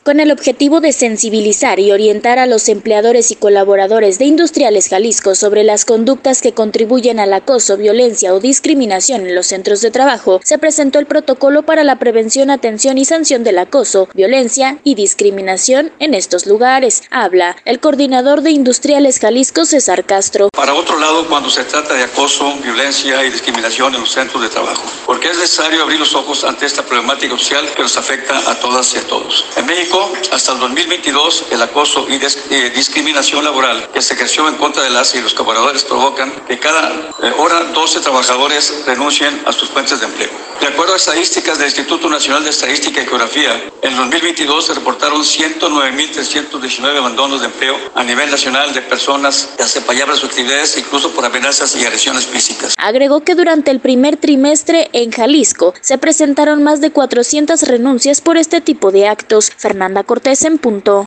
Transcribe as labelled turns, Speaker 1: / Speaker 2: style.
Speaker 1: Con el objetivo de sensibilizar y orientar a los empleadores y colaboradores de Industriales Jalisco sobre las conductas que contribuyen al acoso, violencia o discriminación en los centros de trabajo, se presentó el protocolo para la prevención, atención y sanción del acoso, violencia y discriminación en estos lugares. Habla el coordinador de Industriales Jalisco, César Castro.
Speaker 2: Para otro lado, cuando se trata de acoso, violencia y discriminación en los centros de trabajo, porque es necesario abrir los ojos ante esta problemática social que nos afecta a todas y a todos. En México, hasta el 2022, el acoso y discriminación laboral que se ejerció en contra de las y los colaboradores provocan que cada hora 12 trabajadores renuncien a sus fuentes de empleo. De acuerdo a estadísticas del Instituto Nacional de Estadística y Geografía, en 2022 se reportaron 109.319 abandonos de empleo a nivel nacional de personas que desempeñaban sus actividades incluso por amenazas y agresiones físicas.
Speaker 1: Agregó que durante el primer trimestre en Jalisco se presentaron más de 400 renuncias por este tipo de actos. Fernanda Cortés en punto.